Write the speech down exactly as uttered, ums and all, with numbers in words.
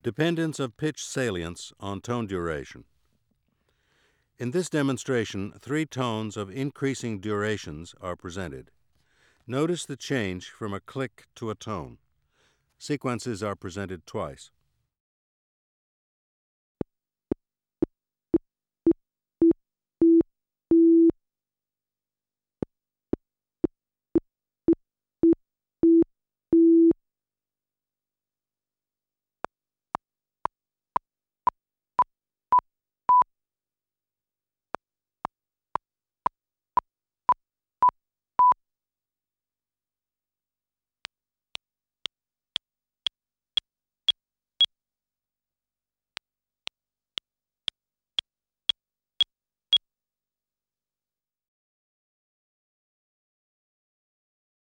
Dependence of pitch salience on tone duration. In this demonstration, three tones of increasing durations are presented. Notice the change from a click to a tone. Sequences are presented twice.